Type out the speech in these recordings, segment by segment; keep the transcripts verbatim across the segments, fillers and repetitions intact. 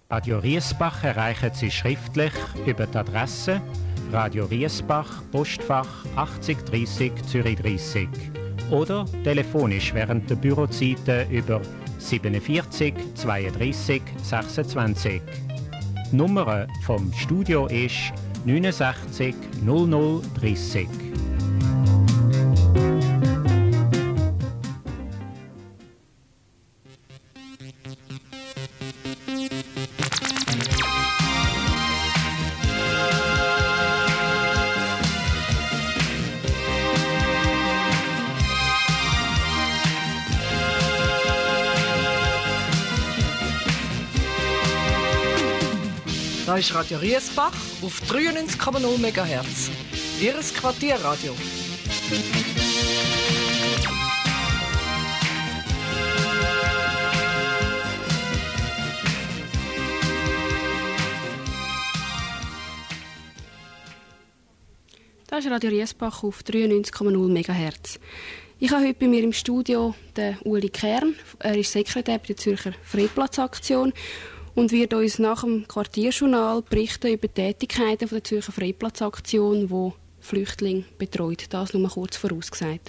Radio Riesbach erreichen Sie schriftlich über die Adresse Radio Riesbach, Postfach achtzig dreißig Zürich dreißig oder telefonisch während der Bürozeiten über siebenundvierzig zweiunddreißig sechsundzwanzig. Die Nummer vom Studio ist neunundsechzig null null dreißig. Da ist Radio Riesbach auf dreiundneunzig Komma null Megahertz. Ihres Quartierradio. Das ist Radio Riesbach auf dreiundneunzig Komma null Megahertz. Ich habe heute bei mir im Studio den Uli Kern. Er ist Sekretär bei der Zürcher Freiplatzaktion und wird uns nach dem Quartierjournal berichten über die Tätigkeiten der Zürcher Freiplatzaktion, die Flüchtlinge betreut. Das nur mal kurz vorausgesagt.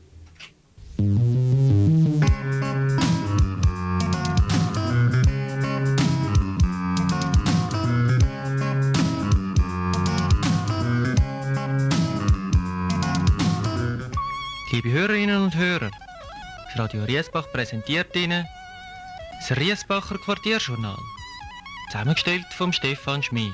Liebe Hörerinnen und Hörer, das Radio Riesbach präsentiert Ihnen das Riesbacher Quartierjournal, zusammengestellt von Stefan Schmid.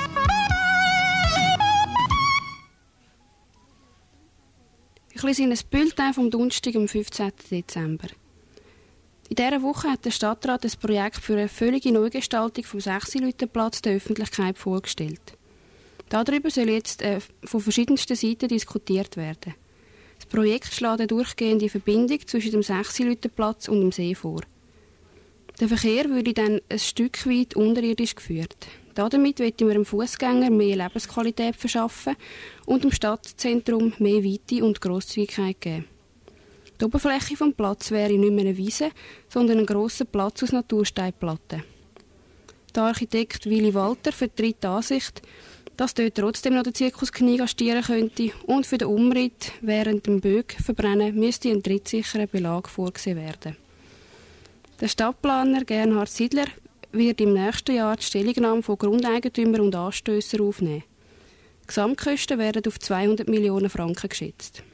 Ich lese Ihnen das Bulletin vom Donnerstag, am fünfzehnten Dezember. In dieser Woche hat der Stadtrat ein Projekt für eine völlige Neugestaltung vom Sechsilütenplatz der Öffentlichkeit vorgestellt. Darüber soll jetzt äh, von verschiedensten Seiten diskutiert werden. Das Projekt schlägt eine durchgehende Verbindung zwischen dem Sechsilütenplatz und dem See vor. Der Verkehr würde dann ein Stück weit unterirdisch geführt. Damit wollen wir dem Fußgänger mehr Lebensqualität verschaffen und dem Stadtzentrum mehr Weite und Grosszügigkeit geben. Die Oberfläche des Platzes wäre nicht mehr eine Wiese, sondern ein grosser Platz aus Natursteinplatten. Der Architekt Willy Walter vertritt die Ansicht, dass dort trotzdem noch der Zirkus Knie gastieren könnte und für den Umritt während dem Böck-Verbrennen müsste ein trittsicherer Belag vorgesehen werden. Der Stadtplaner Gernhard Siedler wird im nächsten Jahr die Stellungnahme von Grundeigentümern und Anstössern aufnehmen. Die Gesamtkosten werden auf zweihundert Millionen Franken geschätzt.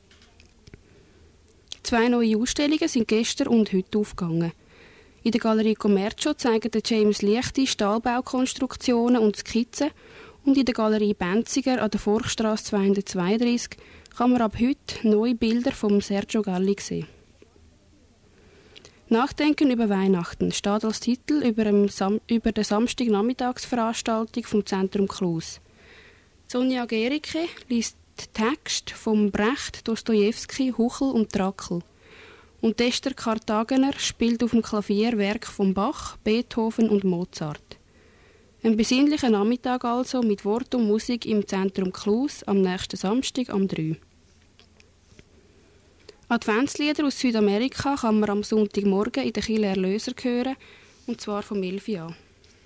Zwei neue Ausstellungen sind gestern und heute aufgegangen. In der Galerie Commercio zeigen der James Liechti Stahlbaukonstruktionen und Skizzen und in der Galerie Benziger an der Forchstrasse zweihundertzweiunddreißig kann man ab heute neue Bilder von Sergio Galli sehen. Nachdenken über Weihnachten steht als Titel über, dem Sam- über der Samstagnachmittagsveranstaltung vom Zentrum Klus. Sonja Gericke liest Text von Brecht, Dostojewski, Huchel und Trakl. Und Esther Kartagener spielt auf dem Klavier Werk von Bach, Beethoven und Mozart. Ein besinnlicher Nachmittag also mit Wort und Musik im Zentrum Klus am nächsten Samstag am drei. Adventslieder aus Südamerika kann man am Sonntagmorgen in der Kirche Erlöser hören, und zwar vom elf Uhr an.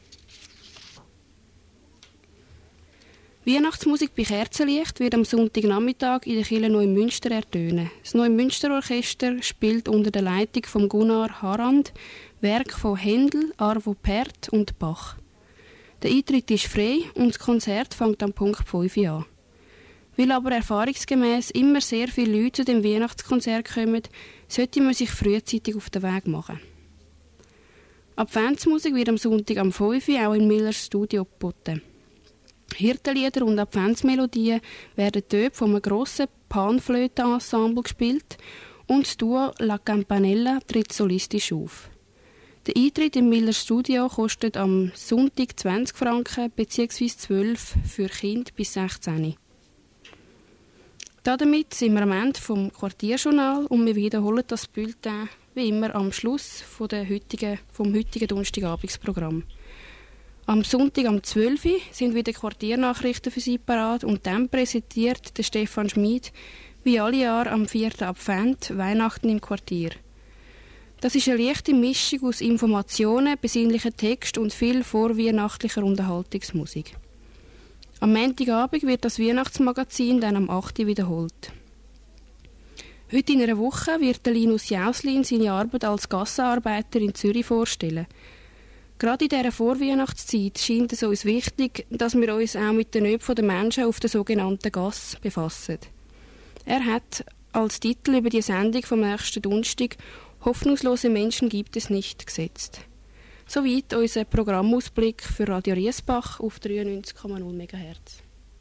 Weihnachtsmusik bei Kerzenlicht wird am Sonntagnachmittag in der Kirche Neumünster ertönen. Das Neumünster-Orchester spielt unter der Leitung von Gunnar Harand Werk von Händel, Arvo Pärt und Bach. Der Eintritt ist frei und das Konzert fängt am Punkt fünf Uhr an. Weil aber erfahrungsgemäß immer sehr viele Leute zu dem Weihnachtskonzert kommen, sollte man sich frühzeitig auf den Weg machen. Adventsmusik wird am Sonntag am fünf Uhr auch in Millers Studio geboten. Hirtenlieder und Adventsmelodien werden dort von einem grossen Panflöte-Ensemble gespielt und das Duo La Campanella tritt solistisch auf. Der Eintritt im Millers Studio kostet am Sonntag zwanzig Franken bzw. zwölf für Kinder bis sechzehn. Damit sind wir am Ende vom Quartierjournal und wir wiederholen das Bulletin wie immer am Schluss von der heutigen, vom heutigen Donnerstagabendsprogramm. Am Sonntag am zwölf Uhr sind wieder Quartiernachrichten für Sie parat und dann präsentiert der Stefan Schmid wie alle Jahre am vierten Advent Weihnachten im Quartier. Das ist eine leichte Mischung aus Informationen, besinnlichen Text und viel vorweihnachtlicher Unterhaltungsmusik. Am Montagabend wird das Weihnachtsmagazin dann am acht Uhr wiederholt. Heute in einer Woche wird Linus Jauslin seine Arbeit als Gassenarbeiter in Zürich vorstellen. Gerade in dieser Vorweihnachtszeit scheint es uns wichtig, dass wir uns auch mit den Nöten der Menschen auf der sogenannten Gasse befassen. Er hat als Titel über die Sendung vom nächsten Donnerstag «Hoffnungslose Menschen gibt es nicht» gesetzt. Soweit unser Programmausblick für Radio Riesbach auf dreiundneunzig Komma null Megahertz.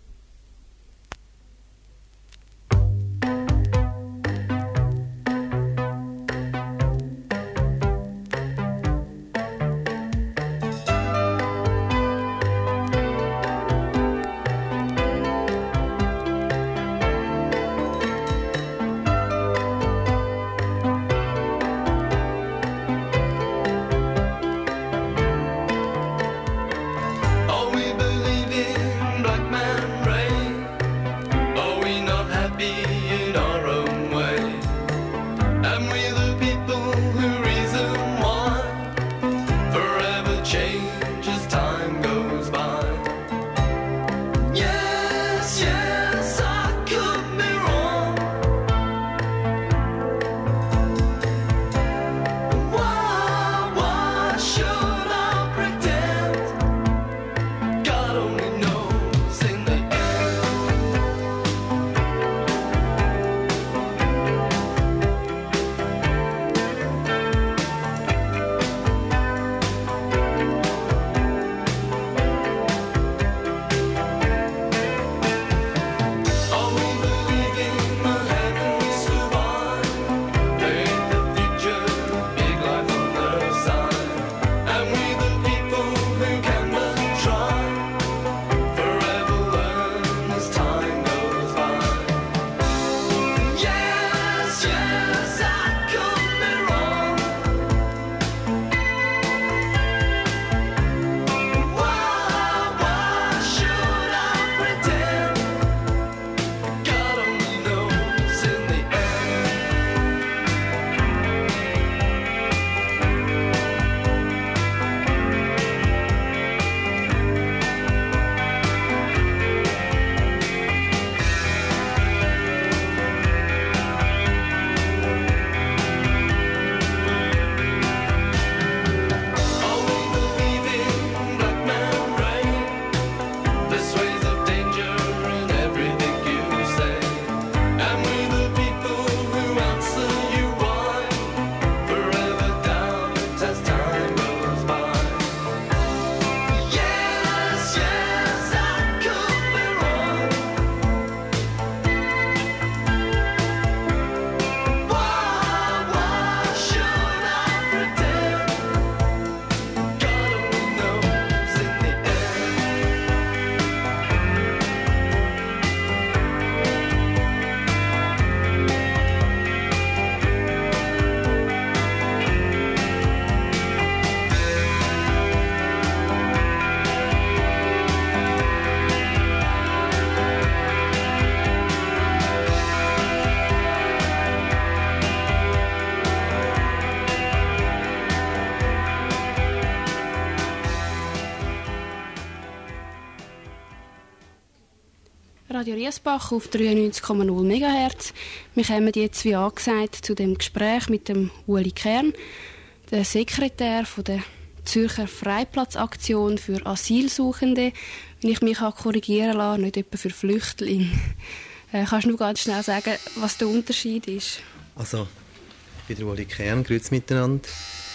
Radio Riesbach auf dreiundneunzig Komma null Megahertz. Wir kommen jetzt, wie angesagt, zu dem Gespräch mit dem Ueli Kern, der Sekretär von der Zürcher Freiplatzaktion für Asylsuchende. Wenn ich mich korrigieren lasse, nicht etwa für Flüchtlinge. Äh, kannst du nur ganz schnell sagen, was der Unterschied ist? Also, ich bin der Ueli Kern, grüezi miteinander.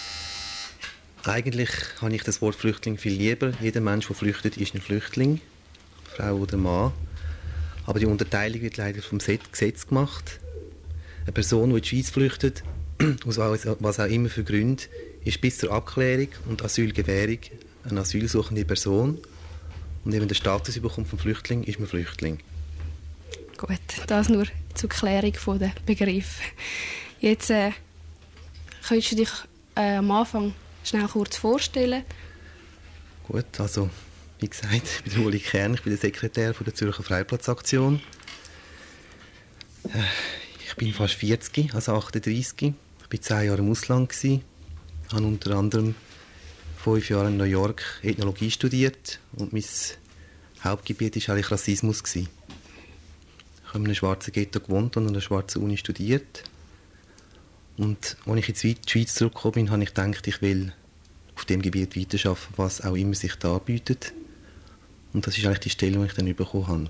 Eigentlich habe ich das Wort Flüchtling viel lieber. Jeder Mensch, der flüchtet, ist ein Flüchtling, Frau oder Mann. Aber die Unterteilung wird leider vom Gesetz gemacht. Eine Person, die in die Schweiz flüchtet, aus was auch immer für Gründen, ist bis zur Abklärung und Asylgewährung eine asylsuchende Person. Und wenn man den Status bekommt vom Flüchtling, ist man Flüchtling. Gut, das nur zur Klärung der Begriffe. Jetzt äh, könntest du dich äh, am Anfang schnell kurz vorstellen. Gut, also wie gesagt, ich bin Ueli Kern, ich bin der Sekretär von der Zürcher Freiplatzaktion. Ich bin fast vierzig, also achtunddreissig. Ich war zehn Jahre im Ausland, Ich habe unter anderem fünf Jahre in New York Ethnologie studiert und mein Hauptgebiet war eigentlich Rassismus. Ich habe in einem schwarzen Ghetto gewohnt und an einer schwarzen Uni studiert. Und als ich in die Schweiz zurückgekommen bin, habe ich gedacht, ich will auf dem Gebiet weiterarbeiten, was auch immer sich da anbietet. Und das ist eigentlich die Stelle, die ich dann bekommen habe.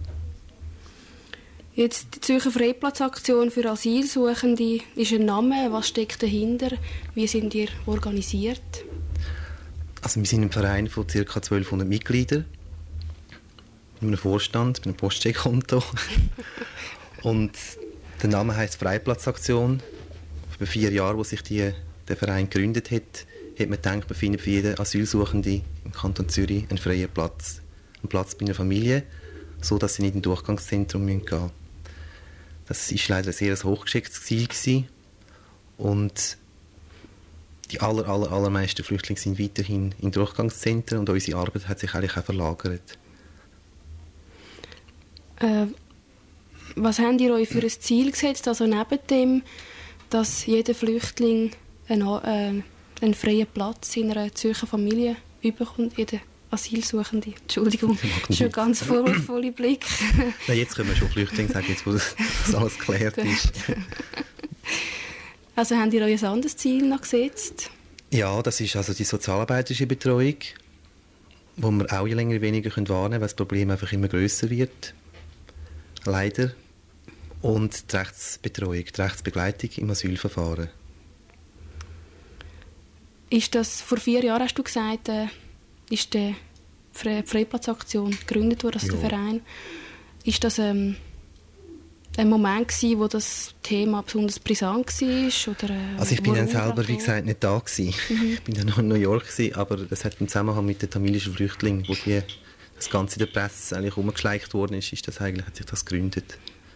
Jetzt die Zürcher Freiplatzaktion für Asylsuchende ist ein Name. Was steckt dahinter? Wie sind ihr organisiert? Also wir sind ein Verein von ca. zwölfhundert Mitgliedern. Mit einem Vorstand, mit einem Postcheckkonto. Und der Name heisst Freiplatzaktion. Vor vier Jahren, als sich die, der Verein gegründet hat, hat man gedacht, man findet für jeden Asylsuchenden im Kanton Zürich einen freien Platz. Einen Platz bei einer Familie, so dass sie nicht in ein Durchgangszentrum gehen müssen. Das war leider ein sehr hochgeschätztes Ziel gewesen. Und die aller, aller, allermeisten Flüchtlinge sind weiterhin in Durchgangszentren und unsere Arbeit hat sich eigentlich auch verlagert. Äh, was habt ihr euch für ein Ziel gesetzt? Also neben dem, dass jeder Flüchtling einen, äh, einen freien Platz in einer Zürcher Familie bekommt, jeder Asylsuchende. Entschuldigung, schon ein ganz vorwurfsvoller Blick. Nein, jetzt können wir schon Flüchtlinge sagen, jetzt wo das alles geklärt ist. Also habt ihr euch ein anderes Ziel noch gesetzt? Ja, das ist also die sozialarbeiterische Betreuung, wo wir auch je länger je weniger wahrnehmen können, weil das Problem einfach immer grösser wird. Leider. Und die Rechtsbetreuung, die Rechtsbegleitung im Asylverfahren. Ist das, vor vier Jahren hast du gesagt, äh, ist die Fre- Freiplatzaktion gegründet worden, also Ja. der Verein. Ist das ähm, ein Moment gewesen, wo das Thema besonders brisant war? Oder, äh, Also ich bin dann warum selber, wie gerade gesagt, nicht da gewesen. Mhm. Ich bin dann noch in New York gewesen, aber das hat einen Zusammenhang mit den tamilischen Flüchtlingen, wo die, das Ganze in der Presse eigentlich umgeschleicht worden ist, ist das eigentlich, hat sich das gegründet.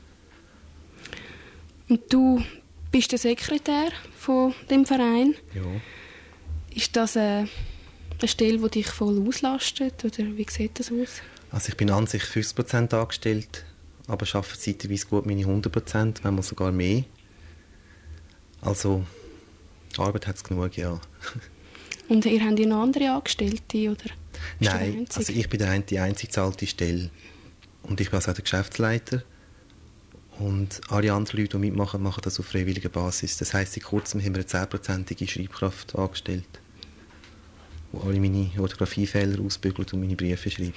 Und du bist der Sekretär von dem Verein. Ja. Ist das äh, eine Stelle, die dich voll auslastet? Oder wie sieht das aus? Also ich bin an sich fünfzig Prozent angestellt, aber arbeite zeitweise gut meine hundert Prozent, manchmal sogar mehr. Also Arbeit hat es genug, ja. Und ihr habt ihr noch andere Angestellte? Oder Nein, also ich bin der, die einzige zahlte Stelle. Und ich bin also auch der Geschäftsleiter. Und alle anderen Leute, die mitmachen, machen das auf freiwilliger Basis. Das heisst, seit kurzem haben wir eine zehnprozentige Schreibkraft angestellt, die alle meine Orthographiefehler ausbügelt und meine Briefe schreibt.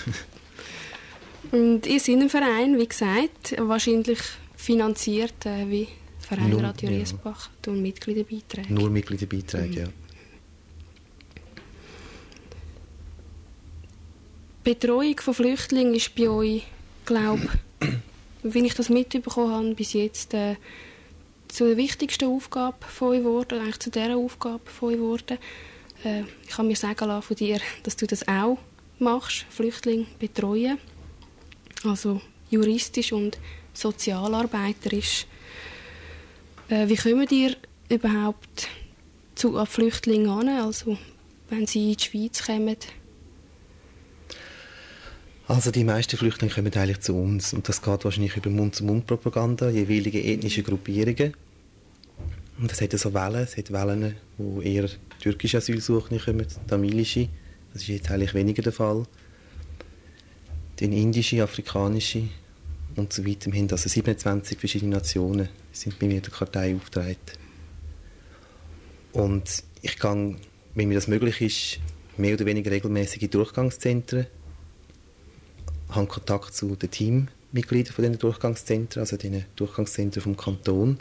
Und ihr seid ein Verein, wie gesagt, wahrscheinlich finanziert äh, wie Verein Nur, Radio ja. Riesbach durch Mitgliederbeiträge. Nur Mitgliederbeiträge, mhm. ja. Die Betreuung von Flüchtlingen ist bei euch, glaube ich, wenn ich das mitbekommen habe, bis jetzt äh, zu der wichtigsten Aufgabe von euch geworden, eigentlich zu dieser Aufgabe von euch geworden. Äh, ich habe mir sagen lassen von dir, dass du das auch machst, Flüchtlinge betreuen. Also juristisch und sozialarbeiterisch. Äh, wie kommen ihr überhaupt zu an Flüchtlinge an, also wenn sie in die Schweiz kommen? Also die meisten Flüchtlinge kommen eigentlich zu uns und das geht wahrscheinlich über Mund-zu-Mund-Propaganda, jeweilige ethnische Gruppierungen. Und es hat so Wellen, es hat Wellen, wo eher türkische Asylsuchende kommen, tamilische, das ist jetzt eigentlich weniger der Fall. Dann indische, afrikanische und so weiter. Wir haben also siebenundzwanzig verschiedene Nationen sind bei mir in der Kartei aufgetreten. Und ich gehe, wenn mir das möglich ist, mehr oder weniger regelmäßige Durchgangszentren, habe Kontakt zu den Teammitgliedern von diesen Durchgangszentren, also den Durchgangszentren vom Kanton,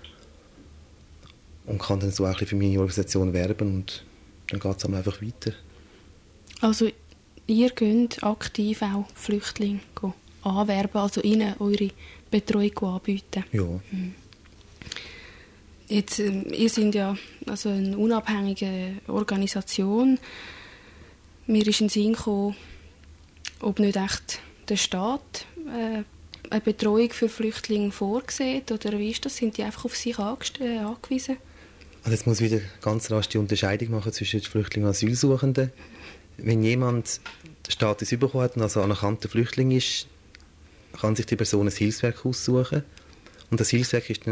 und kann dann so auch ein bisschen für meine Organisation werben und dann geht es einfach weiter. Also ihr könnt aktiv auch Flüchtlinge anwerben, also ihnen eure Betreuung anbieten? Ja. Mhm. Jetzt, äh, ihr seid ja also eine unabhängige Organisation. Mir ist in den Sinn gekommen, ob nicht echt der Staat äh, eine Betreuung für Flüchtlinge vorsieht, oder wie ist das? Sind die einfach auf sich äh, angewiesen? Also jetzt muss ich wieder ganz rasch die Unterscheidung machen zwischen Flüchtlingen und Asylsuchenden. Wenn jemand den Status bekommen hat und also anerkannter Flüchtling ist, kann sich die Person ein Hilfswerk aussuchen. Und das Hilfswerk ist dann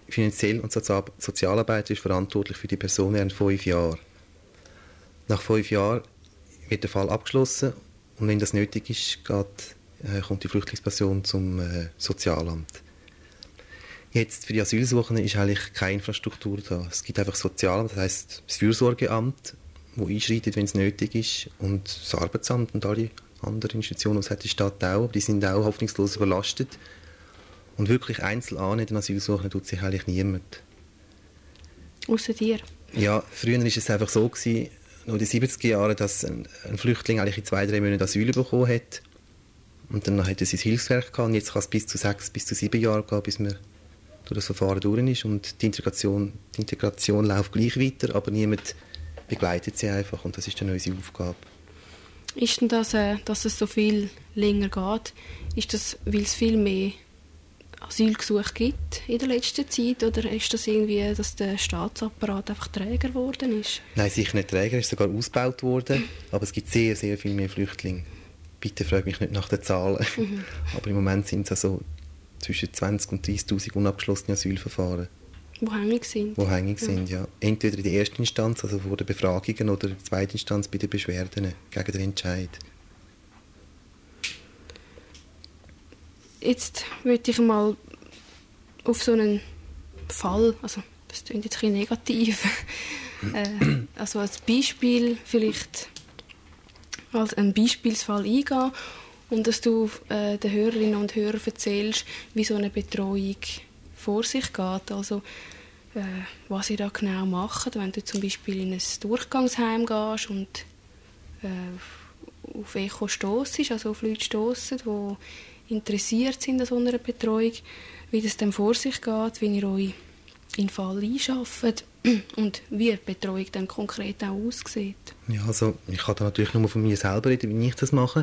finanziell und Sozialarbeiter ist verantwortlich für die Person während fünf Jahren. Nach fünf Jahren wird der Fall abgeschlossen und wenn das nötig ist, geht, äh, kommt die Flüchtlingsperson zum äh, Sozialamt. Jetzt für die Asylsuchenden ist eigentlich keine Infrastruktur da. Es gibt einfach Sozialamt, das heisst das Fürsorgeamt, das einschreitet, wenn es nötig ist, und das Arbeitsamt und alle anderen Institutionen, die es hat die Stadt auch, die sind auch hoffnungslos überlastet. Und wirklich einzeln annehmen, den Asylsuchenden tut sich eigentlich niemand. Ausser dir? Ja, früher war es einfach so, gewesen, noch in den siebziger Jahren, dass ein, ein Flüchtling eigentlich in zwei, drei Monaten Asyl bekommen hat. Und dann hat er sein Hilfswerk gehabt. Und jetzt kann es bis zu sechs, bis zu sieben Jahre gehen, bis man durch das Verfahren durch ist. Und die Integration, die Integration läuft gleich weiter, aber niemand begleitet sie einfach. Und das ist dann unsere Aufgabe. Ist denn das, äh, dass es so viel länger geht, ist das, weil es viel mehr Asylgesuche gibt in der letzten Zeit, oder ist das irgendwie, dass der Staatsapparat einfach träger geworden ist? Nein, sicher nicht träger, ist sogar ausgebaut worden, aber es gibt sehr, sehr viel mehr Flüchtlinge. Bitte frage mich nicht nach den Zahlen, mhm. aber im Moment sind es also zwischen zwanzigtausend und dreißigtausend unabgeschlossene Asylverfahren. Wo hängig sind? Wo hängig ja. sind, ja. Entweder in der ersten Instanz, also vor den Befragungen, oder in der zweiten Instanz bei den Beschwerden gegen den Entscheid. Jetzt möchte ich mal auf so einen Fall, also das klingt jetzt ein bisschen negativ, äh, also als Beispiel vielleicht als ein Beispielsfall eingehen und dass du äh, den Hörerinnen und Hörern erzählst, wie so eine Betreuung vor sich geht. Also äh, was ihr da genau macht, wenn du zum Beispiel in ein Durchgangsheim gehst und äh, auf Echo stossest, also auf Leute stossen, die interessiert sind an so einer Betreuung, wie das dann vor sich geht, wie ihr euch in den Fall einschafft und wie die Betreuung dann konkret auch aussieht. Ja, also ich kann da natürlich nur von mir selber reden, wie ich das mache.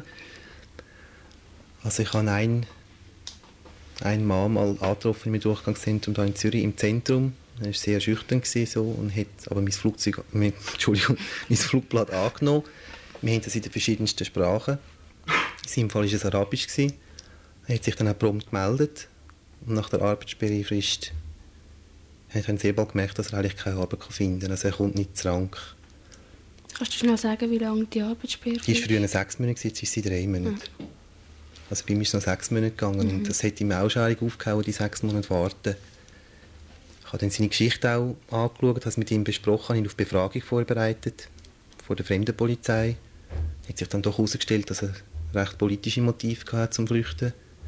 Also ich habe einen, einen Mann mal angetroffen im Durchgangszentrum hier in Zürich, im Zentrum. Er war sehr schüchtern so, und hat aber mein, Flugzeug, mein, Entschuldigung, mein Flugblatt angenommen. Wir haben das in den verschiedensten Sprachen. In seinem Fall war es Arabisch. Er hat sich dann auch prompt gemeldet. Und nach der Arbeitssperrefrist hat er sehr bald gemerkt, dass er eigentlich keine Arbeit finden kann. Also er kommt nicht zu Rang. Kannst du schnell sagen, wie lange die Arbeitssperrefrist ist? Die war früher sechs Monate, jetzt ist sie drei Monate. Mhm. Also bei mir ist es noch sechs Monate gegangen. Mhm. Und das hat ihm auch schwierig aufgehauen, die sechs Monate warten. Ich habe dann seine Geschichte auch angeschaut, habe mit ihm besprochen, ihn auf Befragung vorbereitet, vor der Fremdenpolizei. Hat sich dann doch herausgestellt, dass er recht politische Motive hatte zum Flüchten.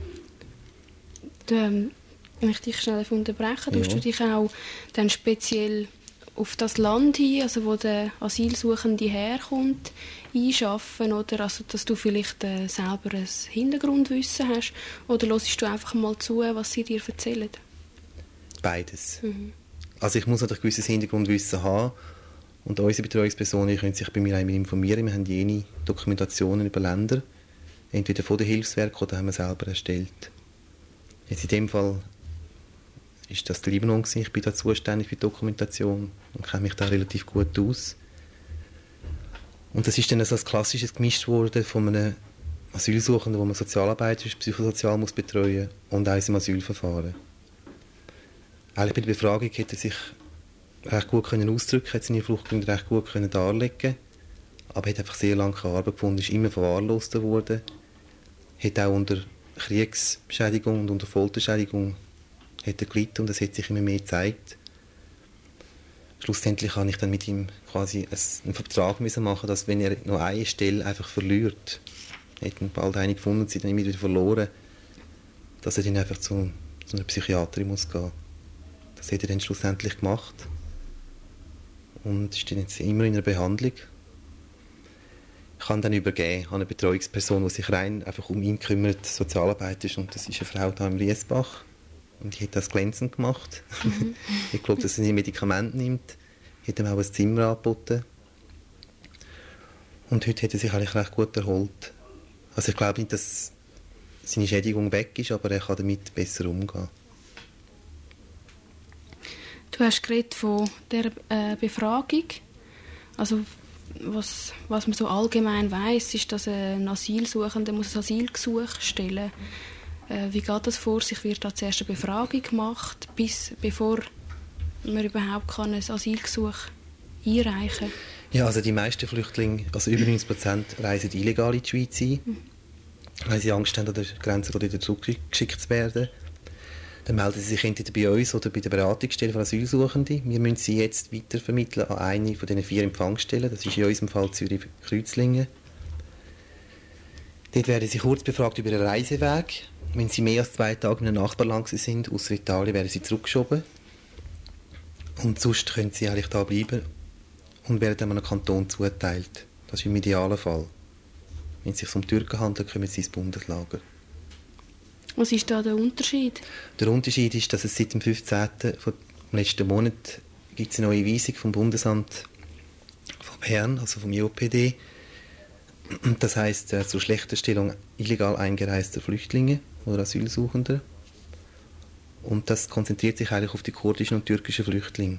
Du, ähm, wenn ich dich schnell unterbrechen, ja. Tust du dich auch dann speziell auf das Land hin, also wo der Asylsuchende herkommt, einschaffen, oder also, dass du vielleicht äh, selber ein Hintergrundwissen hast, oder hörst du einfach mal zu, was sie dir erzählen? Beides. Mhm. Also ich muss natürlich ein gewisses Hintergrundwissen haben, und unsere Betreuungspersonen können sich bei mir einmal informieren. Wir haben jene Dokumentationen über Länder, entweder von den Hilfswerken oder haben wir selber erstellt. Jetzt in dem Fall ist das der Libanon gewesen. Ich bin da zuständig für die Dokumentation und kenne mich da relativ gut aus. Und das ist dann so ein klassisches gemischt worden von einem Asylsuchenden, wo man Sozialarbeiter ist, psychosozial muss betreuen, und auch im Asylverfahren. Eigentlich bei der Befragung hätte er sich recht gut können ausdrücken, hat seine Fluchtgründe recht gut können darlegen, aber hat einfach sehr lange keine Arbeit gefunden, ist immer verwahrlost worden, hat auch unter Kriegsbeschädigung und unter Folterschädigung hat er gelitten, und das hat sich immer mehr gezeigt. Schlussendlich habe ich dann mit ihm quasi einen Vertrag machen, dass wenn er noch eine Stelle einfach verliert, hat dann bald eine gefunden und sie dann immer wieder verloren, dass er dann einfach zu, zu einer Psychiaterin muss gehen. Das hat er dann schlussendlich gemacht und ist dann jetzt immer in einer Behandlung. Ich kann dann übergeben an eine Betreuungsperson, die sich rein einfach um ihn kümmert, Sozialarbeit ist, und das ist eine Frau da im Riesbach. Und die hat das glänzend gemacht. Mhm. Ich glaube, dass sie ein Medikament nimmt. Ich hat ihm auch ein Zimmer angeboten. Und heute hat er sich eigentlich recht gut erholt. Also ich glaube nicht, dass seine Schädigung weg ist, aber er kann damit besser umgehen. Du hast geredet von der äh, Befragung. Also was, was man so allgemein weiss, ist, dass ein Asylsuchender muss ein Asylgesuch stellen muss. Äh, wie geht das vor sich? Wird da zuerst eine Befragung gemacht, bis, bevor man überhaupt kann ein Asylgesuch einreichen kann? Ja, also die meisten Flüchtlinge, also über neunzig Prozent, reisen illegal in die Schweiz ein, mhm. weil sie Angst haben, an der Grenze wieder zurückgeschickt zu werden. Dann melden sie sich entweder bei uns oder bei der Beratungsstelle von Asylsuchenden. Wir müssen sie jetzt weitervermitteln an eine von diesen vier Empfangsstellen. Das ist in unserem Fall Zürich-Kreuzlingen. Dort werden sie kurz befragt über den Reiseweg. Wenn sie mehr als zwei Tage in einem Nachbarland sind, außer Italien, werden sie zurückgeschoben. Und sonst können sie eigentlich da bleiben und werden dann einem Kanton zugeteilt. Das ist im idealen Fall. Wenn es sich um Türken handelt, kommen sie ins Bundeslager. Was ist da der Unterschied? Der Unterschied ist, dass es seit dem fünfzehnten vom letzten Monat gibt es eine neue Weisung vom Bundesamt von Bern, also vom J P D. Das heisst, äh, zur Schlechterstellung illegal eingereister Flüchtlinge oder Asylsuchender. Und das konzentriert sich eigentlich auf die kurdischen und türkischen Flüchtlinge.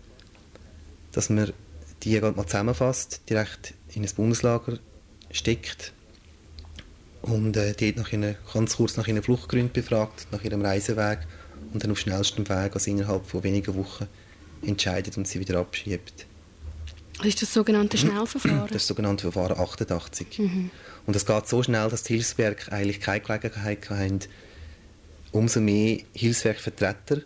Dass man die mal zusammenfasst, direkt in ein Bundeslager steckt und äh, dort nach ihnen, ganz kurz nach ihren Fluchtgründen befragt, nach ihrem Reiseweg und dann auf schnellstem Weg, also innerhalb von wenigen Wochen, entscheidet und sie wieder abschiebt. Das ist das sogenannte Schnellverfahren? Das ist das sogenannte Verfahren achtundachtzig. Mhm. Und das geht so schnell, dass die Hilfswerke eigentlich keine Gelegenheit haben, umso mehr Hilfswerkvertreter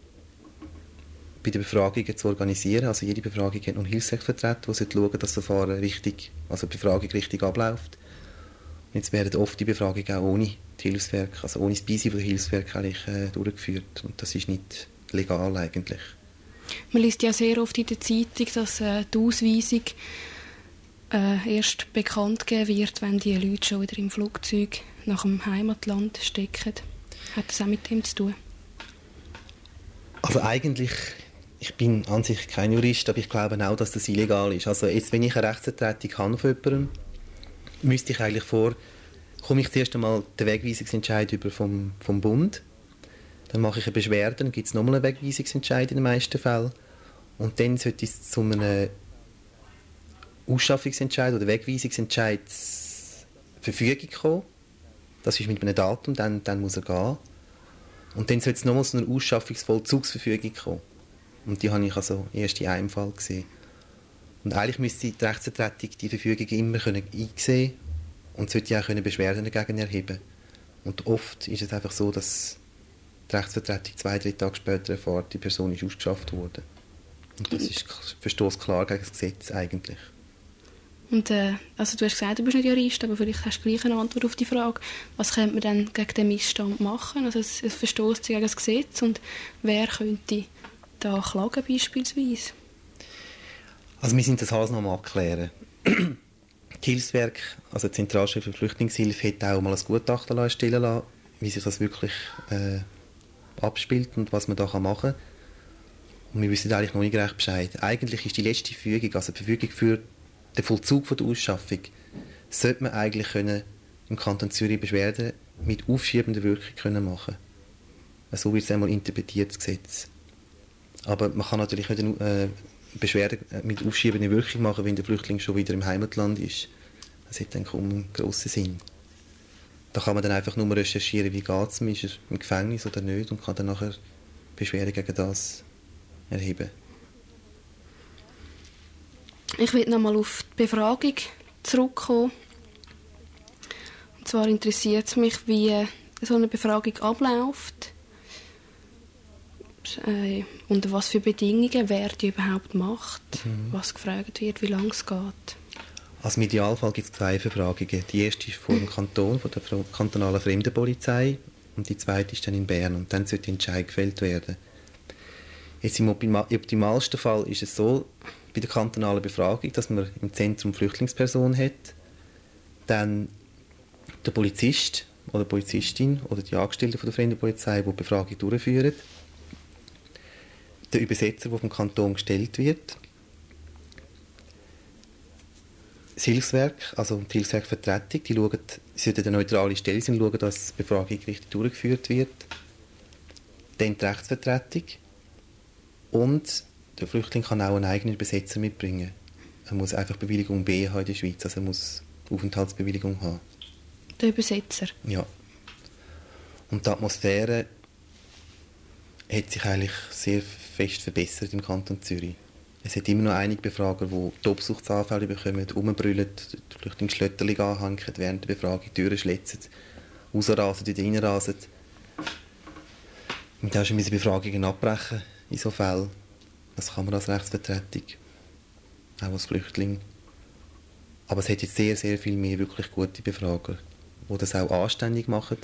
bei den Befragungen zu organisieren. Also jede Befragung hat noch einen Hilfswerkvertreter, der schauen, dass das Verfahren richtig, also die Befragung richtig abläuft. Und jetzt werden oft die Befragungen auch ohne die Hilfswerke, also ohne das Beisein der Hilfswerke eigentlich, äh, durchgeführt. Und das ist nicht legal eigentlich. Man liest ja sehr oft in der Zeitung, dass äh, die Ausweisung äh, erst bekannt gegeben wird, wenn die Leute schon wieder im Flugzeug nach dem Heimatland stecken. Hat das auch mit dem zu tun? Also eigentlich, ich bin an sich kein Jurist, aber ich glaube auch, dass das illegal ist. Also jetzt, wenn ich eine Rechtsvertretung habe von jemandem, müsste ich eigentlich vor, komme ich zuerst einmal den Wegweisungsentscheid über vom, vom Bund, dann mache ich eine Beschwerde, dann gibt es nochmal einen Wegweisungsentscheid in den meisten Fällen und dann sollte es zu einem Ausschaffungsentscheid oder Wegweisungsentscheid Verfügung kommen. Das ist mit einem Datum, dann, dann muss er gehen. Und dann sollte es nochmal zu einer Ausschaffungsvollzugsverfügung kommen. Und die habe ich also erst in einem Fall gesehen. Und eigentlich müsste die Rechtsvertretung die Verfügung immer können einsehen und sollte auch können Beschwerden dagegen erheben. Und oft ist es einfach so, dass die Rechtsvertretung zwei, drei Tage später erfährt, die Person ist ausgeschafft worden. Und das ist Verstoß klar gegen das Gesetz eigentlich. Und äh, also du hast gesagt, du bist nicht Jurist, aber vielleicht hast du gleich eine Antwort auf die Frage, was könnte man dann gegen den Missstand machen? Also es, es verstößt gegen das Gesetz und wer könnte da klagen beispielsweise? Also wir sind das alles noch mal abklären. Die Hilfswerk, also die Zentralstelle für Flüchtlingshilfe, hat auch mal ein Gutachten erstellen lassen, wie sich das wirklich äh, abspielt und was man da machen kann. Und wir wissen eigentlich noch nicht recht Bescheid. Eigentlich ist die letzte Verfügung, also die Verfügung für den Vollzug von der Ausschaffung, sollte man eigentlich können im Kanton Zürich Beschwerden mit aufschiebender Wirkung können machen. So wird es einmal interpretiert, das Gesetz. Aber man kann natürlich nicht eine äh, Beschwerde mit aufschiebender Wirkung machen, wenn der Flüchtling schon wieder im Heimatland ist. Das hat dann kaum einen grossen Sinn. Da kann man dann einfach nur recherchieren, wie geht es ihm, ist er im Gefängnis oder nicht, und kann dann nachher Beschwerde gegen das erheben. Ich will noch mal auf die Befragung zurückkommen. Und zwar interessiert es mich, wie so eine Befragung abläuft, äh, unter was für Bedingungen, wer die überhaupt macht, mhm. was gefragt wird, wie lange es geht. Also im Idealfall gibt es zwei Befragungen. Die erste ist vor dem Kanton, von der kantonalen Fremdenpolizei, und die zweite ist dann in Bern, und dann sollte der Entscheid gefällt werden. Jetzt im optimalsten Fall ist es so, bei der kantonalen Befragung, dass man im Zentrum Flüchtlingsperson hat, dann der Polizist oder Polizistin oder die Angestellten von der Fremdenpolizei, die die Befragung durchführen, der Übersetzer, der vom Kanton gestellt wird, das Hilfswerk, also die Hilfswerkvertretung, die schauen, sie sollten eine neutrale Stelle sein, schauen, dass die Befragung richtig durchgeführt wird, dann die Rechtsvertretung und der Flüchtling kann auch einen eigenen Übersetzer mitbringen. Er muss einfach Bewilligung B haben in der Schweiz, also er muss Aufenthaltsbewilligung haben. Der Übersetzer? Ja. Und die Atmosphäre hat sich eigentlich sehr fest verbessert im Kanton Zürich. Es hat immer noch einige Befrager, die Tobsuchtsanfälle bekommen, rumbrüllen, die Flüchtlingsschlötterchen anhängen, während der Befragung die Türen schlitzen, rausrasen, wieder reinrasen. Wir mussten auch schon Befragungen abbrechen in solchen Fällen. Das kann man als Rechtsvertretung, auch als Flüchtling. Aber es hat jetzt sehr, sehr viel mehr wirklich gute Befrager, die das auch anständig machen.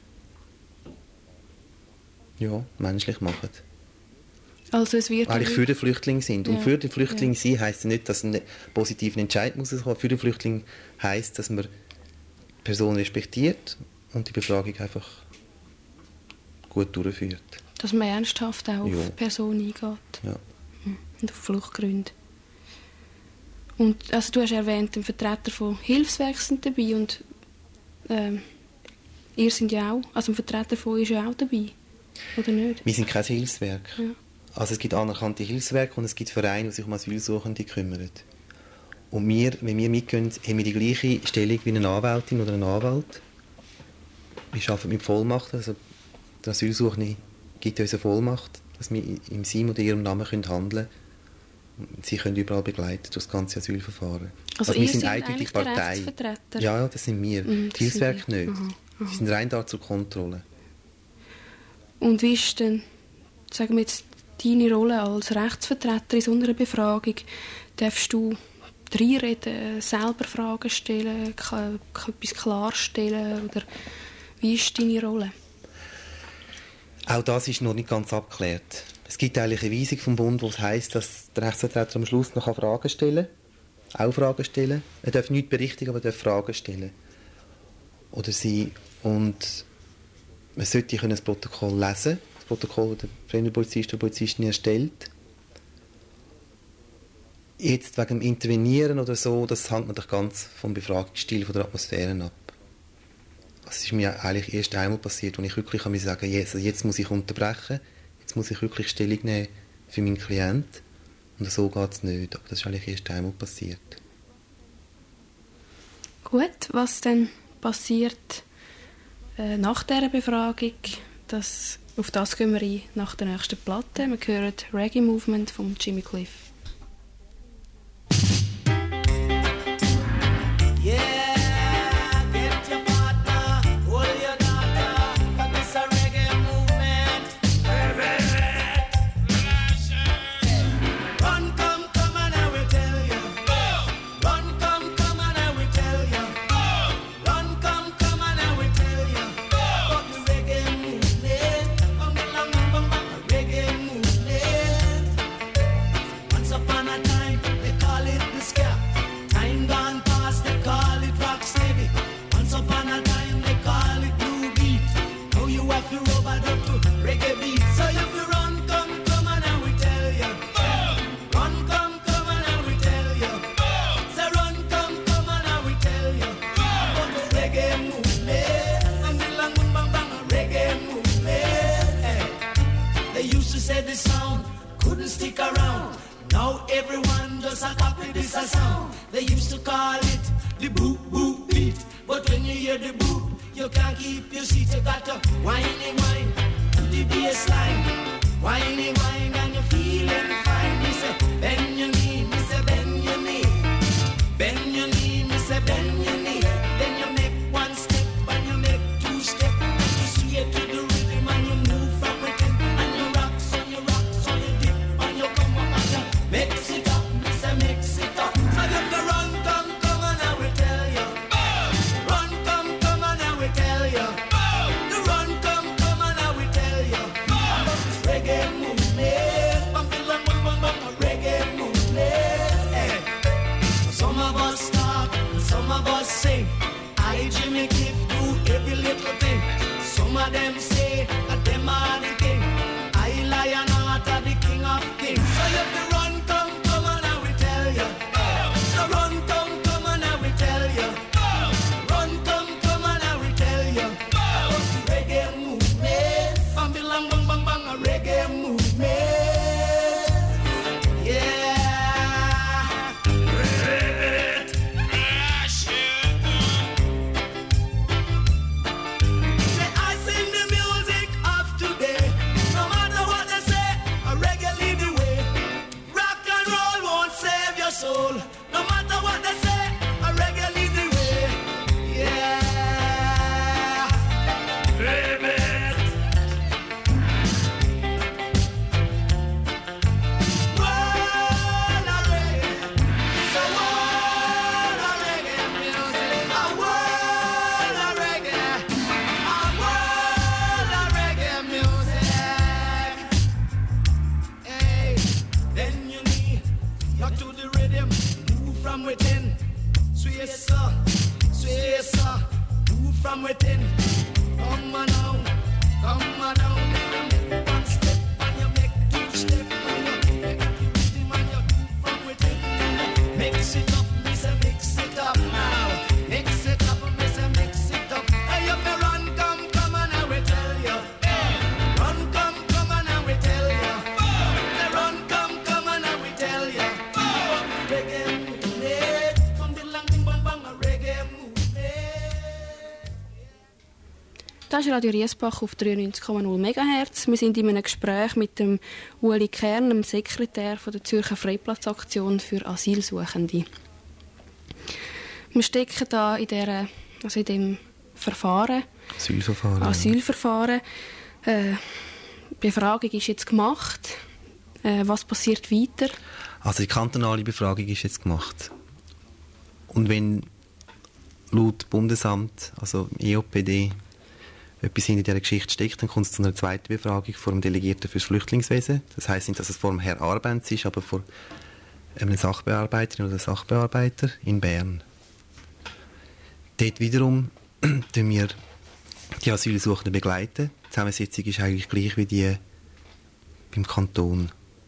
Ja, menschlich machen. Also es wird eigentlich für den Flüchtling sind. Und ja. für den Flüchtling ja. sein heisst nicht, dass ein positiver Entscheid muss kommen. Für den Flüchtling heisst, dass man die Person respektiert und die Befragung einfach gut durchführt. Dass man ernsthaft auch ja. auf die Person eingeht. Ja. Und auf Fluchtgründe. Und also du hast erwähnt, ein Vertreter von Hilfswerken sind dabei und ähm, ihr sind ja auch, also ein Vertreter von euch ist ja auch dabei, oder nicht? Wir sind kein Hilfswerk. Ja. Also es gibt anerkannte Hilfswerke und es gibt Vereine, die sich um Asylsuchende kümmern. Und wir, wenn wir mitgehen, haben wir die gleiche Stellung wie eine Anwältin oder ein Anwalt. Wir arbeiten mit Vollmacht, also der Asylsuchende gibt uns eine Vollmacht, dass wir in seinem oder ihrem Namen handeln können. Sie können überall begleiten durch das ganze Asylverfahren. Also, also wir sind sind eindeutig Partei. Rechtsvertreter? Ja, das sind wir. Mhm, die Hilfswerke nicht. Aha, aha. Sie sind rein da zur Kontrolle. Und wie ist denn, sagen wir jetzt, deine Rolle als Rechtsvertreter in so einer Befragung? Darfst du reinreden, selber Fragen stellen, k- k- etwas klarstellen? Oder wie ist deine Rolle? Auch das ist noch nicht ganz abgeklärt. Es gibt eigentlich eine Weisung vom Bund, wo es heisst, dass der Rechtsvertreter am Schluss noch Fragen stellen kann. Auch Fragen stellen. Er darf nichts berichtigen, aber er darf Fragen stellen. Oder sie. Und man sollte das Protokoll lesen. Das Protokoll, das der Fremdenpolizist oder Polizistin erstellt. Jetzt wegen dem Intervenieren oder so, das hängt natürlich ganz vom Befragungsstil, von der Atmosphäre ab. Es ist mir eigentlich erst einmal passiert, wo ich wirklich kann sagen, jetzt, jetzt muss ich unterbrechen, jetzt muss ich wirklich Stellung nehmen für meinen Klienten. Und so geht es nicht. Aber das ist eigentlich erst einmal passiert. Gut, was dann passiert äh, nach dieser Befragung, das, auf das gehen wir ein nach der nächsten Platte. Wir hören Reggae Movement von Jimmy Cliff. Say, I sing the music. soul. No matter what they say, a reggae lead the way. Yeah, baby. World of reggae, it's a world of reggae music. A world of reggae, a world of reggae music. Hey, then you need back to the rhythm, move from within. Sway sir, sway sir, move from within. Come on now, come on now. You make one step and you make two step. And you make the rhythm and you move from within. Mix it up, me say mix it up now. Mix it up, me say mix it up. Hey, if you run, come, come and I will tell you. Hey, run, come, come and I will tell you. Hey, run, come, come and I will tell you. Reggae movement, from the lang ding bang bang, a reggae movement. Das ist Radio Riesbach auf dreiundneunzig Komma null Megahertz. Wir sind in einem Gespräch mit dem Ueli Kern, dem Sekretär von der Zürcher Freiplatzaktion für Asylsuchende. Wir stecken da in, der, also in dem Verfahren, Asylverfahren. Asylverfahren. Äh, die Befragung ist jetzt gemacht. Äh, was passiert weiter? Also die kantonale Befragung ist jetzt gemacht. Und wenn laut Bundesamt, also E O P D, etwas in dieser Geschichte steckt, dann kommt es zu einer zweiten Befragung vor dem Delegierten fürs Flüchtlingswesen. Das heisst nicht, dass es vor dem Herrn Arbenz ist, aber vor einer Sachbearbeiterin oder Sachbearbeiter in Bern. Dort wiederum begleiten wir die Asylsuchenden begleiten. Die Zusammensetzung ist eigentlich gleich wie die beim Kanton.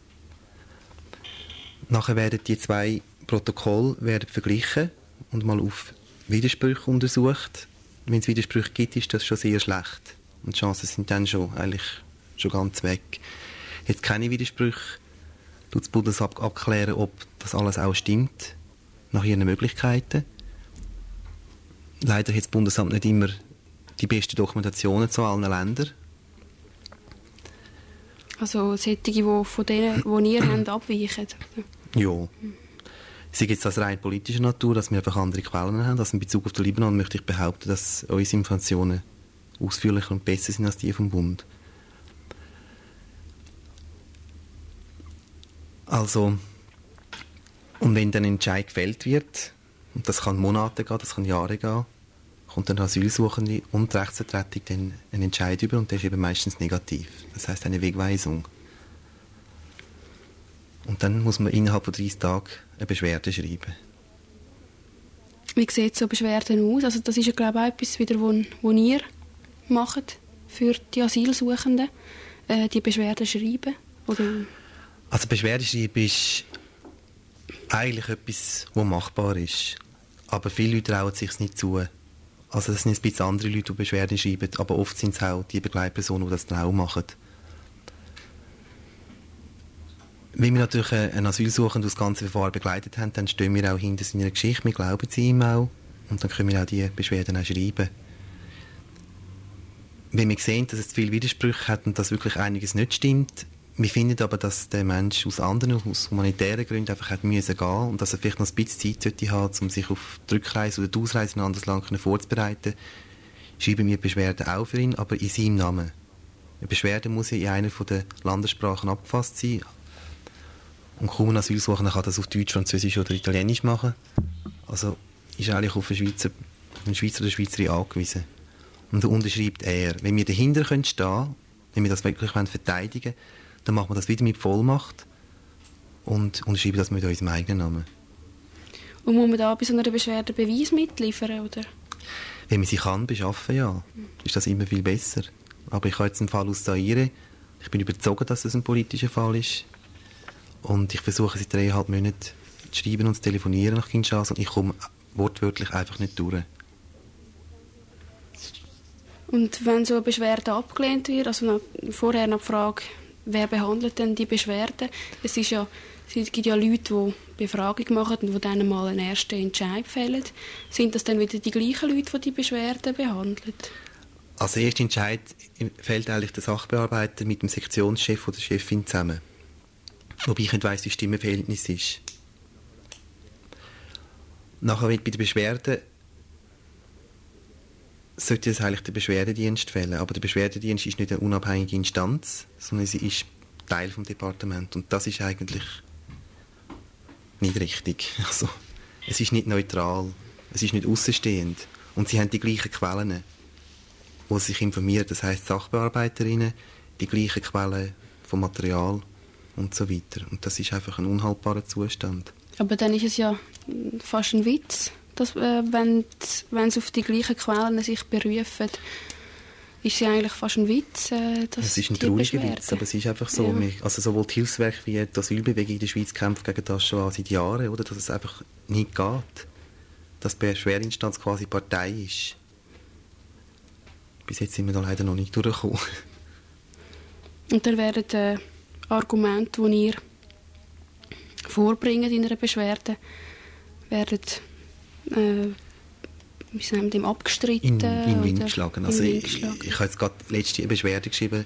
Nachher werden die zwei Protokolle werden verglichen und mal auf Widersprüche untersucht. Wenn es Widersprüche gibt, ist das schon sehr schlecht. Und die Chancen sind dann schon, eigentlich schon ganz weg. Jetzt keine Widersprüche, tut das Bundesamt abklären, ob das alles auch stimmt, nach ihren Möglichkeiten. Leider hat das Bundesamt nicht immer die besten Dokumentationen zu allen Ländern. Also solche, die von denen, die ihr habt, abweichen? Ja. Es ist jetzt aus rein politischer Natur, dass wir einfach andere Quellen haben. Also in Bezug auf den Libanon möchte ich behaupten, dass unsere Informationen ausführlicher und besser sind als die vom Bund. Also, und wenn dann ein Entscheid gefällt wird, und das kann Monate gehen, das kann Jahre gehen, kommt dann Asylsuchende und die Rechtsvertretung dann einen Entscheid über und der ist eben meistens negativ. Das heisst eine Wegweisung. Und dann muss man innerhalb von dreißig Tagen eine Beschwerde schreiben. Wie sieht so Beschwerden aus? Also das ist ja, glaube ich, auch etwas, wieder, wo, wo ihr macht für die Asylsuchenden, äh, die Beschwerden schreiben? Oder? Also Beschwerde schreiben ist eigentlich etwas, was machbar ist. Aber viele Leute trauen sich nicht zu. Also das sind ein bisschen andere Leute, die Beschwerden schreiben, aber oft sind es auch die Begleitpersonen, die das dann auch machen. Wenn wir natürlich einen Asylsuchenden das ganze Verfahren begleitet haben, dann stehen wir auch hinter seiner Geschichte, wir glauben sie ihm auch und dann können wir auch die Beschwerden auch schreiben. Wenn wir sehen, dass es zu viele Widersprüche hat und dass wirklich einiges nicht stimmt, wir finden aber, dass der Mensch aus anderen, aus humanitären Gründen einfach hat müssen gehen und dass er vielleicht noch ein bisschen Zeit sollte haben, um sich auf die Rückreise oder die Ausreise in ein anderes Land vorzubereiten, schreiben wir Beschwerden auch für ihn, aber in seinem Namen. Eine Beschwerde muss ja in einer der Landessprachen abgefasst sein. Und kaum ein Asylsuchender kann das auf Deutsch, Französisch oder Italienisch machen. Also ist er eigentlich auf einen Schweizer, auf einen Schweizer oder Schweizerin angewiesen. Und da unterschreibt er. Wenn wir dahinter stehen können, wenn wir das wirklich verteidigen wollen, dann machen wir das wieder mit Vollmacht und unterschreiben das mit unserem eigenen Namen. Und muss man da bei so einer Beschwerde Beweis mitliefern, oder? Wenn man sie kann beschaffen, ja, ist das immer viel besser. Aber ich habe jetzt einen Fall aus Zaire. Ich bin überzeugt, dass das ein politischer Fall ist. Und ich versuche seit dreieinhalb Monaten zu schreiben und zu telefonieren nach Kinshasa und ich komme wortwörtlich einfach nicht durch. Und wenn so eine Beschwerde abgelehnt wird, also noch, vorher noch die Frage, wer behandelt denn die Beschwerden? Es, ist ja, es gibt ja Leute, die Befragung machen und die dann mal einen ersten Entscheid fällen. Sind das dann wieder die gleichen Leute, die die Beschwerden behandeln? Als der erste Entscheid fällt eigentlich der Sachbearbeiter mit dem Sektionschef oder der Chefin zusammen. Wobei ich nicht weiss, wie das Stimmenverhältnis ist. Nachher bei der Beschwerde sollte es eigentlich der Beschwerdedienst fällen. Aber der Beschwerdedienst ist nicht eine unabhängige Instanz, sondern sie ist Teil des Departements. Und das ist eigentlich nicht richtig. Also, es ist nicht neutral, es ist nicht außenstehend. Und sie haben die gleichen Quellen, wo sie sich informieren. Das heisst Sachbearbeiterinnen, die gleichen Quellen vom Material und so weiter. Und das ist einfach ein unhaltbarer Zustand. Aber dann ist es ja fast ein Witz, dass, äh, wenn, wenn sie auf die gleichen Quellen sich berufen, ist es ja eigentlich fast ein Witz, äh, dass Es ist ein die trauriger Beschwerden- Witz, aber es ist einfach so. Ja. Wir, also sowohl die Hilfswerke wie die Asylbewegung in der Schweiz kämpft gegen das schon seit Jahren, oder? Dass es einfach nicht geht. Dass die Beschwerdeinstanz quasi Partei ist. Bis jetzt sind wir da leider noch nicht durchgekommen. Und dann werden die Argumente, die ihr vorbringt in einer Beschwerde, werden äh, wie sagen wir dem, abgestritten? In, in Wind oder geschlagen. in Also Wind ich, geschlagen. ich, ich habe jetzt gerade letzte eine Beschwerde geschrieben,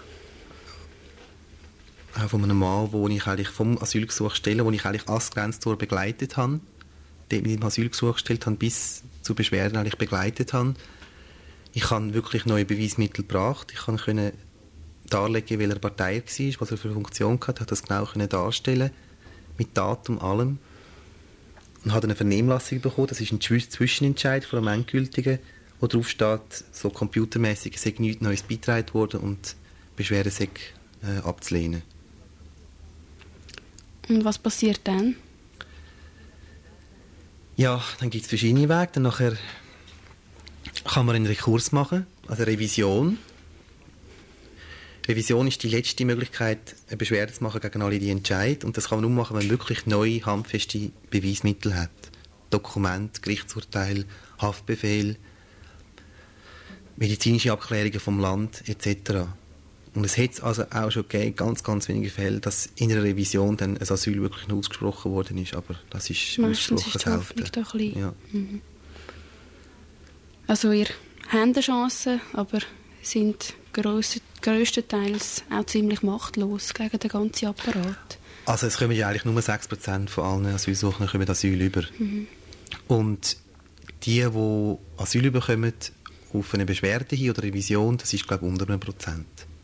auch von einem Mann, wo ich eigentlich vom Asylgesuch stelle, wo ich eigentlich als Grenztor begleitet habe, den mit dem Asylgesuch gestellt habe, bis zur Beschwerde eigentlich begleitet habe. Ich habe wirklich neue Beweismittel gebracht. Ich konnte darlegen, welcher Partei er war, was er für eine Funktion hatte. Ich konnte das genau darstellen, mit Datum, allem. Und habe eine Vernehmlassung bekommen. Das ist ein Zwischenentscheid von einem Endgültigen, wo drauf steht, so computermäßig, es sei nichts Neues beigetragen worden und die Beschwerde sei äh, abzulehnen. Und was passiert dann? Ja, dann gibt es verschiedene Wege. Dann nachher kann man einen Rekurs machen, also eine Revision. Revision ist die letzte Möglichkeit, eine Beschwerde zu machen gegen alle die Entscheid. Und das kann man nur machen, wenn man wirklich neue, handfeste Beweismittel hat. Dokument, Gerichtsurteil, Haftbefehl, medizinische Abklärungen vom Land et cetera. Und es hat also auch schon gegeben, ganz, ganz wenige Fälle, dass in einer Revision dann ein Asyl wirklich noch ausgesprochen worden ist. Aber das ist Meistens ausgesprochen ist die Hoffnung selten. doch klein. Ja. Mhm. Also ihr habt eine Chance, aber sind grösstenteils auch ziemlich machtlos gegen den ganzen Apparat. Also es kommen ja eigentlich nur sechs Prozent von allen Asylsuchenden kommen Asyl über. Mhm. Und die, die Asyl bekommen, auf eine Beschwerde hin oder Revision, das ist, glaube ich, unter einem Prozent.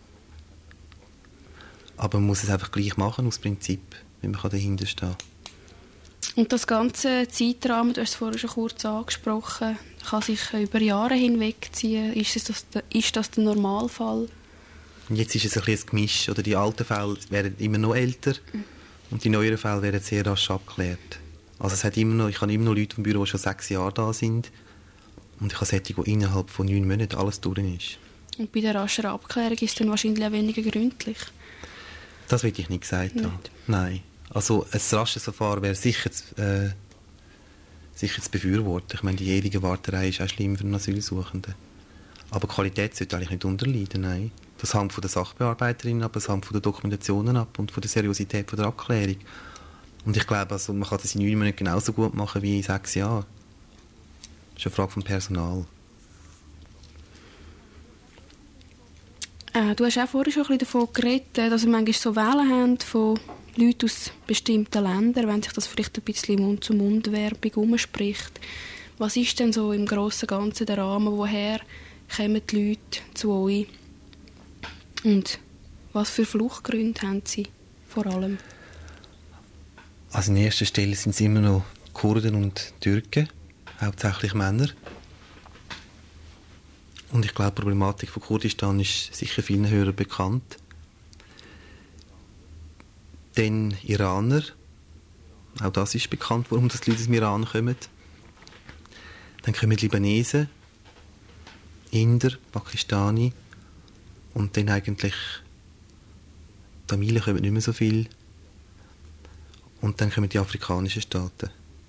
Aber man muss es einfach gleich machen, aus Prinzip, wenn man dahinter stehen kann. Und das ganze Zeitrahmen, du hast es vorhin schon kurz angesprochen, kann sich über Jahre hinwegziehen. Ist das, ist das der Normalfall? Und jetzt ist es ein bisschen ein Gemisch. Oder die alten Fälle werden immer noch älter und die neueren Fälle werden sehr rasch abgeklärt. Also es hat immer noch, ich habe immer noch Leute im Büro, die schon sechs Jahre da sind. Und ich habe solche, die innerhalb von neun Monaten alles durch ist. Und bei der rascheren Abklärung ist es dann wahrscheinlich auch weniger gründlich? Das will ich nicht gesagt haben. Nein. Also ein rasches Verfahren wäre sicher zu, äh, sicher zu befürworten. Ich meine, die ewige Warterei ist auch schlimm für einen Asylsuchenden. Aber die Qualität sollte eigentlich nicht unterleiden, nein. Das hängt von der Sachbearbeiterin ab, es hängt von der Dokumentationen ab und von der Seriosität von der Abklärung. Und ich glaube, also, man kann das in neun Monaten genauso gut machen wie in sechs Jahren. Das ist eine Frage vom Personal. Äh, du hast auch vorhin schon ein bisschen davon geredet, dass wir manchmal so Wellen haben von Leuten aus bestimmten Ländern, wenn sich das vielleicht ein bisschen Mund-zu-Mund-Werbung umspricht. Was ist denn so im Grossen und Ganzen der Rahmen, woher kommen die Leute zu euch? Und was für Fluchtgründe haben sie vor allem? Also an erster Stelle sind es immer noch Kurden und Türken, hauptsächlich Männer. Und ich glaube, die Problematik von Kurdistan ist sicher vielen Hörern bekannt. Dann Iraner, auch das ist bekannt, warum die Leute aus dem Iran kommen. Dann kommen Libanesen, Inder, Pakistani und dann eigentlich Tamilen kommen nicht mehr so viel. Und dann kommen die afrikanischen Staaten.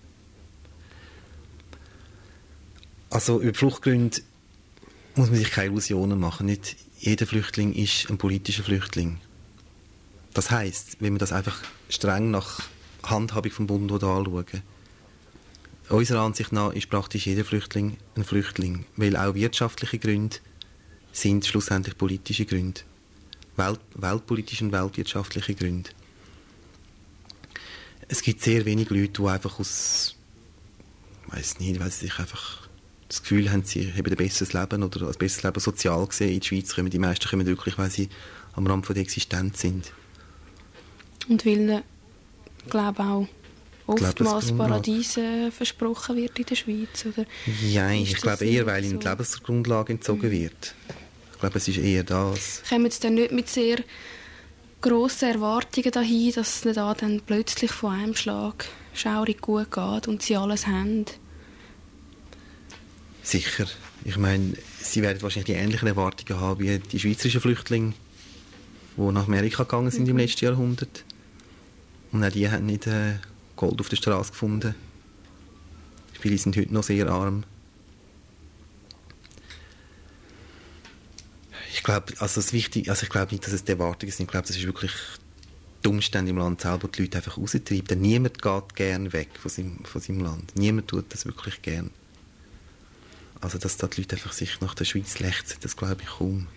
Also über Fluchtgründe muss man sich keine Illusionen machen. Nicht jeder Flüchtling ist ein politischer Flüchtling. Das heisst, wenn wir das einfach streng nach Handhabung vom Bund anschauen, unserer Ansicht nach ist praktisch jeder Flüchtling ein Flüchtling, weil auch wirtschaftliche Gründe sind schlussendlich politische Gründe. Welt, weltpolitische und weltwirtschaftliche Gründe. Es gibt sehr wenige Leute, die einfach aus ich weiß nicht, weil sie sich einfach das Gefühl haben, sie haben ein besseres Leben oder ein besseres Leben sozial gesehen in die Schweiz kommen. Die meisten kommen wirklich, weil sie am Rand von der Existenz sind. Und weil, glaube auch oftmals Lebensgrundlage. Paradiese versprochen wird in der Schweiz, oder? Ja, Ist ich das glaube eher, nicht weil ihnen die so? Lebensgrundlage entzogen wird. Ich glaube, es ist eher das. Kommen Sie dann nicht mit sehr grossen Erwartungen dahin, dass es nicht da dann plötzlich von einem Schlag schaurig gut geht und sie alles haben? Sicher. Ich meine, sie werden wahrscheinlich die ähnlichen Erwartungen haben wie die schweizerischen Flüchtlinge, die nach Amerika gegangen sind im letzten Jahrhundert. Und auch die haben nicht äh, Gold auf der Straße gefunden. Viele sind heute noch sehr arm. Ich glaube, also das Wichtige, also ich glaube nicht, dass es die Erwartungen sind. Ich glaube, das ist wirklich die Umstände im Land selber, die Leute einfach raustreiben. Denn niemand geht gern weg von seinem, von seinem Land. Niemand tut das wirklich gern. Also, dass da die Leute einfach sich nach der Schweiz lechzen, das glaube ich kaum.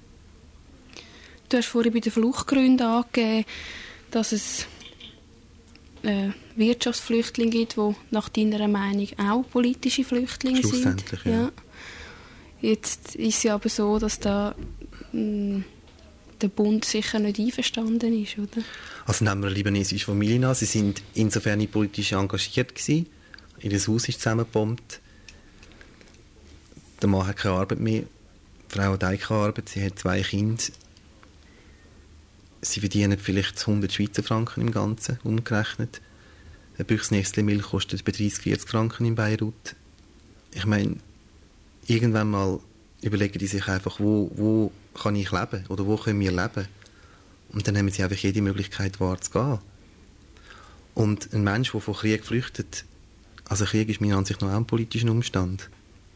Du hast vorhin bei den Fluchtgründen angegeben, dass es äh, Wirtschaftsflüchtlinge gibt, die nach deiner Meinung auch politische Flüchtlinge sind. Schlussendlich, ja. Ja. Jetzt ist es ja aber so, dass da mh, der Bund sicher nicht einverstanden ist, oder? Also nehmen wir eine libanesische Familie an. Sie sind insofern nicht politisch engagiert gewesen. Ihr Haus ist zusammengebombt. Der Mann hat keine Arbeit mehr. Die Frau hat auch keine Arbeit. Sie hat zwei Kinder. Sie verdienen vielleicht hundert Schweizer Franken im Ganzen, umgerechnet. Eine Büchse Nestle-Milch kostet etwa dreißig, vierzig Franken in Beirut. Ich meine, irgendwann mal überlegen die sich einfach, wo, wo kann ich leben oder wo können wir leben. Und dann haben sie einfach jede Möglichkeit, wahrzugehen. Und ein Mensch, der von Krieg flüchtet, also Krieg ist meiner Ansicht nach auch ein politischer Umstand.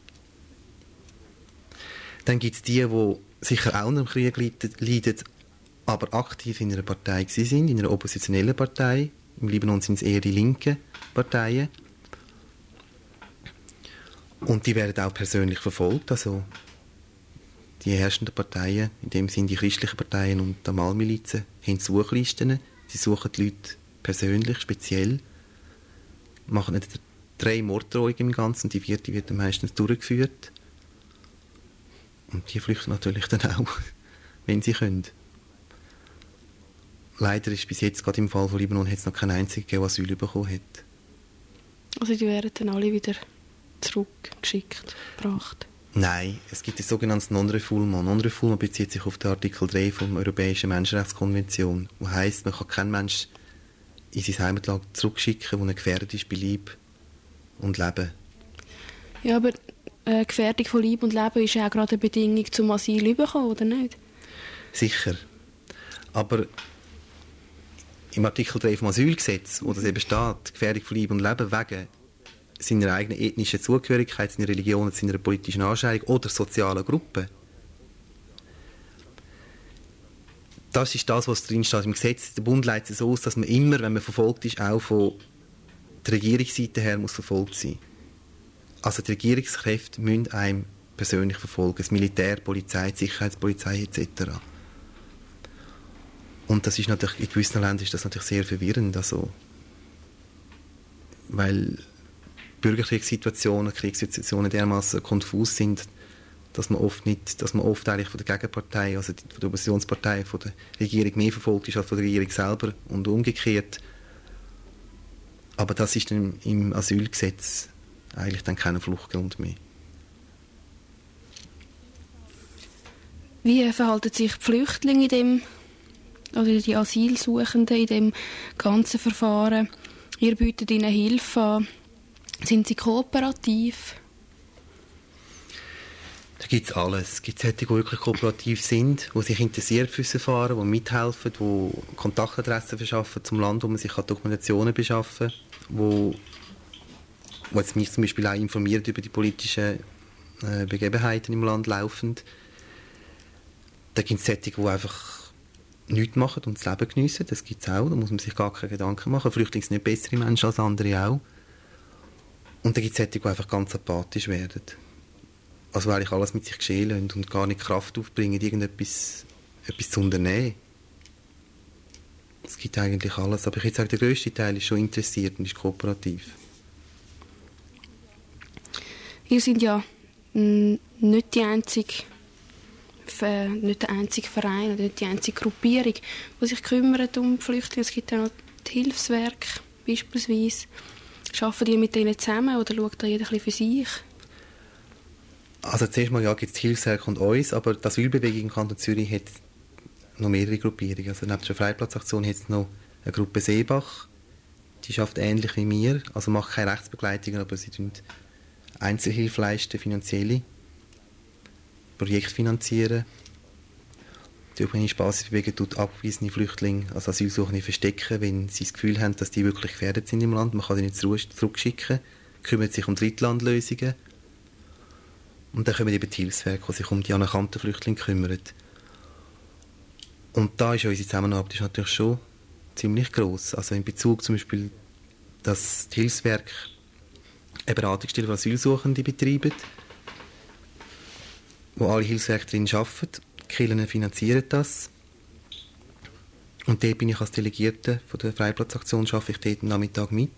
Dann gibt es die, die sicher auch unter dem Krieg leiden, aber aktiv in einer Partei sind, in einer oppositionellen Partei. Im Libanon sind es eher die linken Parteien. Und die werden auch persönlich verfolgt. Also die herrschenden Parteien, in dem sind die christlichen Parteien und die Amal-Milizen, haben Suchlisten. Sie suchen die Leute persönlich, speziell. Machen nicht drei Morddrohungen im Ganzen und die vierte wird dann meistens durchgeführt. Und die flüchten natürlich dann auch, wenn sie können. Leider ist bis jetzt, gerade im Fall von Libanon, hat es noch keinen einzigen gegeben, der Asyl bekommen hat. Also die werden dann alle wieder zurückgeschickt, gebracht? Nein, es gibt das sogenannte Non-Refoulement. Non-Refoulement bezieht sich auf den Artikel drei der Europäischen Menschenrechtskonvention, wo heisst, man kann keinen Menschen in sein Heimatland zurückschicken, der gefährdet ist bei Leib und Leben. Ja, aber äh, Gefährdung von Leib und Leben ist ja auch gerade eine Bedingung zum Asyl zu bekommen, oder nicht? Sicher. Aber im Artikel drei vom Asylgesetz, wo das eben steht, Gefährdung von Leib und Leben wegen seiner eigenen ethnischen Zugehörigkeit, seiner Religion, seiner politischen Anschauung oder sozialer Gruppe. Das ist das, was drin steht im Gesetz. Der Bund leitet es so aus, dass man immer, wenn man verfolgt ist, auch von der Regierungsseite her muss verfolgt sein. Also die Regierungskräfte müssen einem persönlich verfolgen. Das Militär, die Polizei, die Sicherheitspolizei et cetera. Und das ist natürlich, in gewissen Ländern ist das natürlich sehr verwirrend. Also, weil Bürgerkriegssituationen, Kriegssituationen dermaßen konfus sind, dass man oft nicht, dass man oft eigentlich von der Gegenpartei, also von der Oppositionspartei, von der Regierung mehr verfolgt ist als von der Regierung selber und umgekehrt. Aber das ist dann im Asylgesetz eigentlich dann kein Fluchtgrund mehr. Wie verhalten sich die Flüchtlinge in dem, oder die Asylsuchenden in dem ganzen Verfahren? Ihr bietet ihnen Hilfe an. Sind sie kooperativ? Da gibt es alles. Es gibt solche, die wirklich kooperativ sind, die sich interessieren für das Verfahren, die mithelfen, die Kontaktadressen verschaffen zum Land, wo man sich Dokumentationen beschaffen kann, wo, wo jetzt mich zum Beispiel auch informiert über die politischen äh, Begebenheiten im Land laufend. Da gibt es solche, die einfach nichts machen und das Leben geniessen. Das gibt es auch, da muss man sich gar keine Gedanken machen. Flüchtlinge sind nicht bessere Menschen als andere auch. Und dann gibt es solche, die einfach ganz apathisch werden. Also eigentlich alles mit sich geschehen lassen und gar nicht Kraft aufbringen, irgendetwas etwas zu unternehmen. Es gibt eigentlich alles. Aber ich würde sagen, der grösste Teil ist schon interessiert und ist kooperativ. Ihr seid ja mh, nicht die einzige, äh, nicht der einzige Verein oder nicht die einzige Gruppierung, die sich kümmert um die Flüchtlinge. Es gibt ja noch die Hilfswerke beispielsweise. Arbeiten die mit denen zusammen oder schaut da jeder ein bisschen für sich? Also zuerst mal ja, gibt es die Hilfswerke und uns, aber die Asylbewegung im Kanton Zürich hat noch mehrere Gruppierungen. Also neben der Freiplatzaktion hat es noch eine Gruppe Seebach, die schafft ähnlich wie wir, also macht keine Rechtsbegleitung, aber sie tun Einzelhilfe leisten, finanzielle Projekte finanzieren. Die Ökumenische Basisbewegung tut abgewiesene Flüchtlinge, also Asylsuchende, verstecken, wenn sie das Gefühl haben, dass die wirklich gefährdet sind im Land. Man kann sie nicht zurückschicken, kümmert sich um Drittlandlösungen. Und dann kommen eben die Hilfswerke, die sich um die anerkannten Flüchtlinge kümmern. Und da ist unsere Zusammenarbeit ist natürlich schon ziemlich gross. Also in Bezug zum Beispiel, dass die Hilfswerke eine Beratungsstelle für Asylsuchende betreiben, wo alle Hilfswerke drin arbeiten. Die Kirchen finanzieren das. Und dort bin ich als Delegierte von der Freiplatzaktion, arbeite ich dort am Nachmittag mit.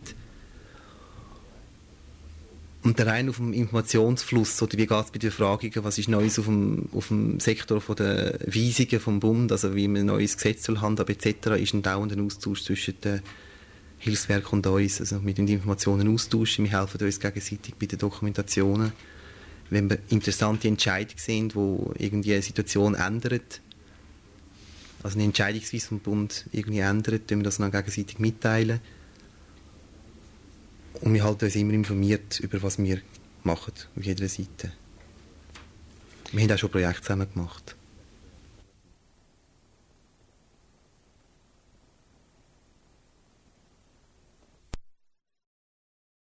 Und rein auf dem Informationsfluss, oder wie geht es bei den Fragungen, was ist Neues auf dem, auf dem Sektor von der Weisungen vom Bund, also wie man ein neues Gesetz soll handhaben et cetera, ist ein dauernder Austausch zwischen den Hilfswerken und uns. Also mit den Informationen austauschen, wir helfen uns gegenseitig bei den Dokumentationen. Wenn wir interessante Entscheidungen sehen, die irgendwie eine Situation ändern, also eine Entscheidungsweise vom Bund irgendwie ändert, tun wir das dann gegenseitig mitteilen. Und wir halten uns immer informiert über was wir machen, auf jeder Seite. Wir haben auch schon Projekte zusammen gemacht.